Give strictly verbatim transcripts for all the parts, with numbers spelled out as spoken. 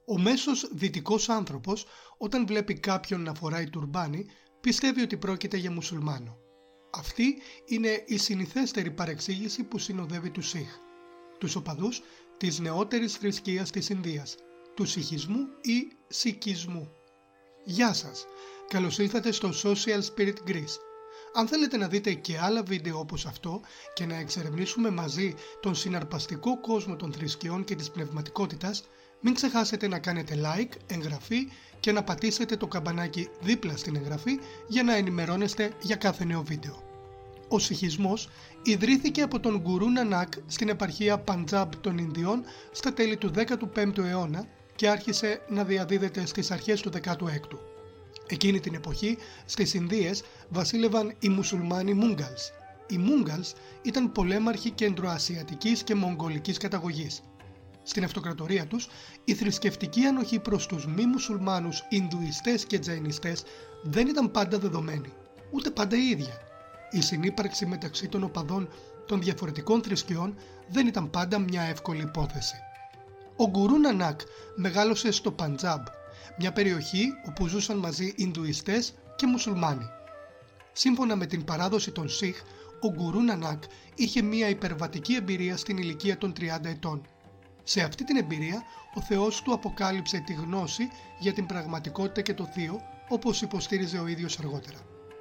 Ο μέσος δυτικός άνθρωπος, όταν βλέπει κάποιον να φοράει τουρμπάνι, πιστεύει ότι πρόκειται για μουσουλμάνο. Αυτή είναι η συνηθέστερη παρεξήγηση που συνοδεύει τους Σιχ, τους οπαδούς της νεότερης θρησκείας της Ινδίας, του Σιχισμού ή Σικισμού. Γεια σας, καλώς ήλθατε στο Social Spirit Greece. Αν θέλετε να δείτε και άλλα βίντεο όπως αυτό και να εξερευνήσουμε μαζί τον συναρπαστικό κόσμο των θρησκειών και της πνευματικότητας, μην ξεχάσετε να κάνετε like, εγγραφή και να πατήσετε το καμπανάκι δίπλα στην εγγραφή για να ενημερώνεστε για κάθε νέο βίντεο. Ο Σιχισμός ιδρύθηκε από τον Γκουρού Νανάκ στην επαρχία Παντζάμπ των Ινδιών στα τέλη του δέκατου πέμπτου αιώνα και άρχισε να διαδίδεται στις αρχές του δέκατου έκτου. Εκείνη την εποχή στις Ινδίες βασίλευαν οι μουσουλμάνοι Μούγκαλς. Οι Μούγκαλς ήταν πολέμαρχοι κεντροασιατικής και μογγολικής καταγωγής. Στην αυτοκρατορία τους, η θρησκευτική ανοχή προς τους μη μουσουλμάνους Ινδουιστές και Τζαϊνιστές δεν ήταν πάντα δεδομένη, ούτε πάντα η ίδια. Η συνύπαρξη μεταξύ των οπαδών των διαφορετικών θρησκειών δεν ήταν πάντα μια εύκολη υπόθεση. Ο Γκουρού Νανάκ μεγάλωσε στο Παντζάμπ, μια περιοχή όπου ζούσαν μαζί Ινδουιστές και μουσουλμάνοι. Σύμφωνα με την παράδοση των Σιχ, ο Γκουρού Νανάκ είχε μια υπερβατική εμπειρία στην ηλικία των τριάντα ετών. Σε αυτή την εμπειρία, ο Θεός του αποκάλυψε τη γνώση για την πραγματικότητα και το θείο, όπως υποστήριζε ο ίδιος αργότερα.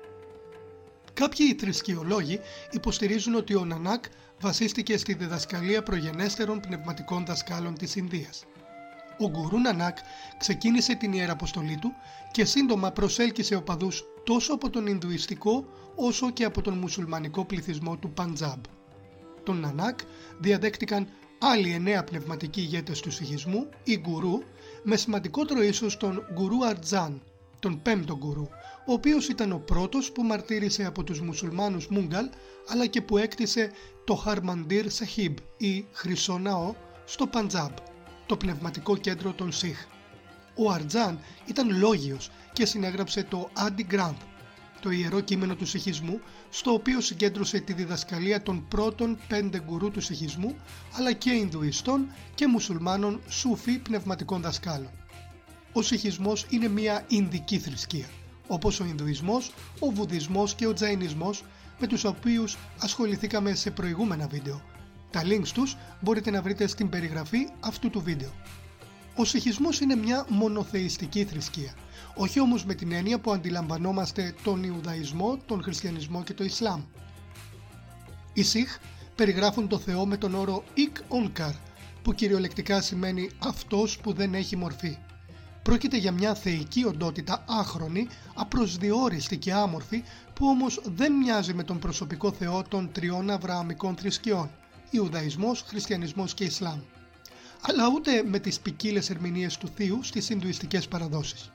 Κάποιοι θρησκεολόγοι υποστηρίζουν ότι ο Νανάκ βασίστηκε στη διδασκαλία προγενέστερων πνευματικών δασκάλων της Ινδίας. Ο Γκουρού Νανάκ ξεκίνησε την ιεραποστολή του και σύντομα προσέλκυσε οπαδούς τόσο από τον Ινδουιστικό όσο και από τον μουσουλμανικό πληθυσμό του Παντζάμπ. Τον Νανάκ διαδέχτηκαν άλλοι εννέα πνευματικοί ηγέτες του Σιχισμού, οι Γκουρού, με σημαντικότερο ίσως τον Γκουρού Αρτζάν, τον πέμπτο Γκουρού, ο οποίος ήταν ο πρώτος που μαρτύρησε από τους μουσουλμάνους Μούγκαλ, αλλά και που έκτισε το Χαρμαντίρ Σαχίμπ ή Χρυσό Ναό στο Παντζάμπ, το πνευματικό κέντρο των Σιχ. Ο Αρτζάν ήταν λόγιος και συνέγραψε το Άντι Γκράνθ, το ιερό κείμενο του Σιχισμού, στο οποίο συγκέντρωσε τη διδασκαλία των πρώτων πέντε γκουρού του Σιχισμού, αλλά και Ινδουιστών και μουσουλμάνων Σούφι πνευματικών δασκάλων. Ο Σιχισμός είναι μια Ινδική θρησκεία, όπως ο Ινδουισμός, ο Βουδισμός και ο Τζαϊνισμός, με τους οποίους ασχοληθήκαμε σε προηγούμενα βίντεο. Τα links τους μπορείτε να βρείτε στην περιγραφή αυτού του βίντεο. Ο Σιχισμός είναι μια μονοθεϊστική θρησκεία, όχι όμως με την έννοια που αντιλαμβανόμαστε τον Ιουδαϊσμό, τον Χριστιανισμό και το Ισλάμ. Οι Σιχ περιγράφουν το Θεό με τον όρο Ikh Onkar, που κυριολεκτικά σημαίνει αυτός που δεν έχει μορφή. Πρόκειται για μια θεϊκή οντότητα άχρονη, απροσδιόριστη και άμορφη, που όμως δεν μοιάζει με τον προσωπικό Θεό των τριών αβρααμικών θρησκειών, Ιουδαϊσμός, Χριστιανισμός και Ισλάμ, αλλά ούτε με τις ποικίλες ερμηνείες του Θείου στις Ινδουιστικές παραδόσεις.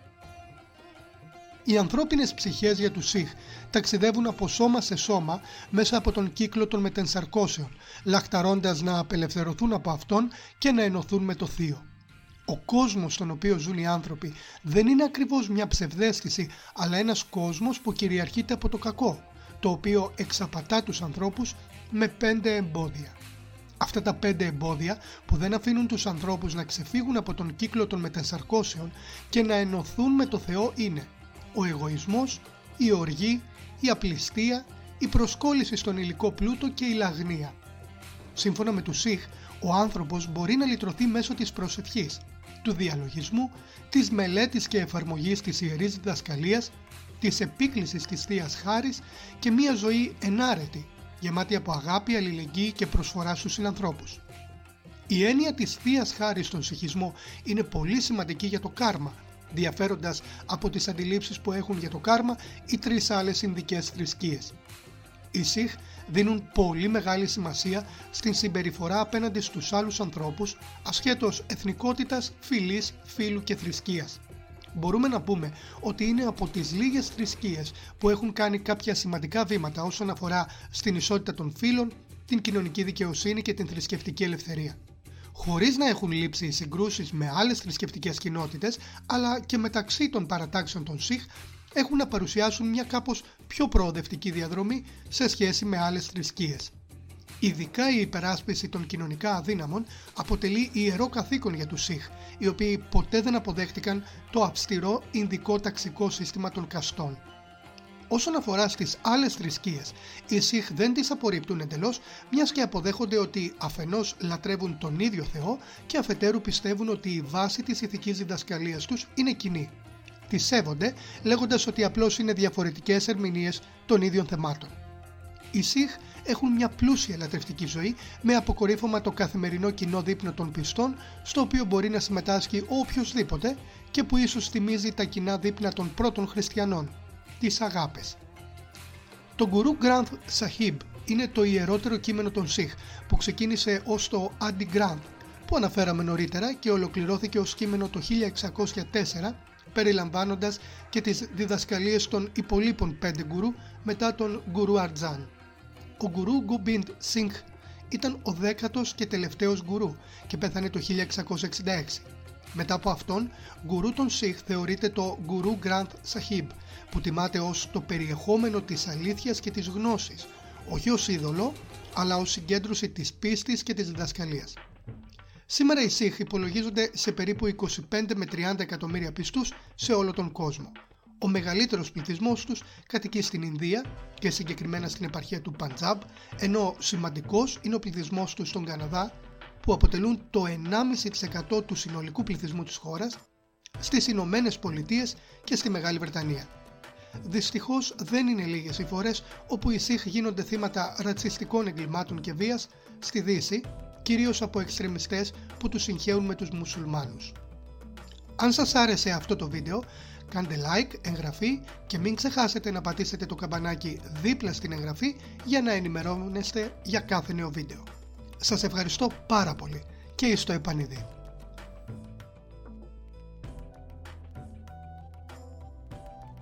Οι ανθρώπινες ψυχές για τους Σιχ ταξιδεύουν από σώμα σε σώμα μέσα από τον κύκλο των μετενσαρκώσεων, λαχταρώντας να απελευθερωθούν από αυτόν και να ενωθούν με το Θείο. Ο κόσμος στον οποίο ζουν οι άνθρωποι δεν είναι ακριβώς μια ψευδαίσθηση, αλλά ένας κόσμος που κυριαρχείται από το κακό, το οποίο εξαπατά τους ανθρώπους με πέντε εμπόδια. Αυτά τα πέντε εμπόδια που δεν αφήνουν τους ανθρώπους να ξεφύγουν από τον κύκλο των μετενσαρκώσεων και να ενωθούν με το Θεό είναι ο εγωισμός, η οργή, η απληστία, η προσκόλληση στον υλικό πλούτο και η λαγνία. Σύμφωνα με τους Σιχ, ο άνθρωπος μπορεί να λυτρωθεί μέσω της προσευχής, του διαλογισμού, της μελέτης και εφαρμογής της ιερής διδασκαλίας, της επίκλησης της Θείας Χάρης και μια ζωή ενάρετη, γεμάτη από αγάπη, αλληλεγγύη και προσφορά στους συνανθρώπους. Η έννοια της Θείας Χάρης στον Σιχισμό είναι πολύ σημαντική για το κάρμα, διαφέροντας από τις αντιλήψεις που έχουν για το κάρμα οι τρεις άλλες Ινδικές θρησκείες. Οι Σιχ δίνουν πολύ μεγάλη σημασία στην συμπεριφορά απέναντι στους άλλους ανθρώπους, ασχέτως εθνικότητας, φυλής, φύλου και θρησκείας. Μπορούμε να πούμε ότι είναι από τις λίγες θρησκείες που έχουν κάνει κάποια σημαντικά βήματα όσον αφορά στην ισότητα των φύλων, την κοινωνική δικαιοσύνη και την θρησκευτική ελευθερία. Χωρίς να έχουν λείψει οι συγκρούσεις με άλλες θρησκευτικές κοινότητες, αλλά και μεταξύ των παρατάξεων των Σιχ, έχουν να παρουσιάσουν μια κάπως πιο προοδευτική διαδρομή σε σχέση με άλλες θρησκείες. Ειδικά η υπεράσπιση των κοινωνικά αδύναμων αποτελεί ιερό καθήκον για τους Σιχ, οι οποίοι ποτέ δεν αποδέχτηκαν το αυστηρό ινδικό ταξικό σύστημα των καστών. Όσον αφορά στις άλλες θρησκείες, οι Σιχ δεν τις απορρίπτουν εντελώς, μιας και αποδέχονται ότι αφενός λατρεύουν τον ίδιο Θεό και αφετέρου πιστεύουν ότι η βάση της ηθικής διδασκαλίας τους είναι κοινή. Τις σέβονται, λέγοντας ότι απλώς είναι διαφορετικές ερμηνείες των ίδιων θεμάτων. Οι Σιχ έχουν μια πλούσια λατρευτική ζωή με αποκορύφωμα το καθημερινό κοινό δείπνο των πιστών, στο οποίο μπορεί να συμμετάσχει ο οποιοσδήποτε και που ίσως θυμίζει τα κοινά δείπνα των πρώτων χριστιανών, τις αγάπες. Το Guru Granth Sahib είναι το ιερότερο κείμενο των Σιχ, που ξεκίνησε ως το Adi Granth, που αναφέραμε νωρίτερα και ολοκληρώθηκε ως κείμενο το χίλια εξακόσια τέσσερα, περιλαμβάνοντας και τις διδασκαλίες των υπολείπων πέντε γκουρού μετά τον Γκουρού Αρτζάν. Ο Γκουρού Gobind Singh ήταν ο δέκατος και τελευταίος γκουρού και πέθανε το χίλια εξακόσια εξήντα έξι. Μετά από αυτόν, γκουρού των Σιχ θεωρείται το Guru Granth Sahib, που τιμάται ως το περιεχόμενο της αλήθειας και της γνώσης, όχι ως είδωλο, αλλά ως συγκέντρωση της πίστης και της διδασκαλίας. Σήμερα οι Σιχ υπολογίζονται σε περίπου είκοσι πέντε με τριάντα εκατομμύρια πιστούς σε όλο τον κόσμο. Ο μεγαλύτερος πληθυσμός τους κατοικεί στην Ινδία και συγκεκριμένα στην επαρχία του Παντζάμπ, ενώ σημαντικός είναι ο πληθυσμός τους στον Καναδά, που αποτελούν το ενάμιση τοις εκατό του συνολικού πληθυσμού της χώρας, στις Ηνωμένες Πολιτείες και στη Μεγάλη Βρετανία. Δυστυχώς δεν είναι λίγες οι φορές όπου οι Σιχ γίνονται θύματα ρατσιστικών εγκλημάτων και βίας στη Δύση, κυρίως από εξτρεμιστές που τους συγχέουν με τους μουσουλμάνους. Αν σας άρεσε αυτό το βίντεο, κάντε like, εγγραφή και μην ξεχάσετε να πατήσετε το καμπανάκι δίπλα στην εγγραφή για να ενημερώνεστε για κάθε νέο βίντεο. Σας ευχαριστώ πάρα πολύ και εις το επανειδή.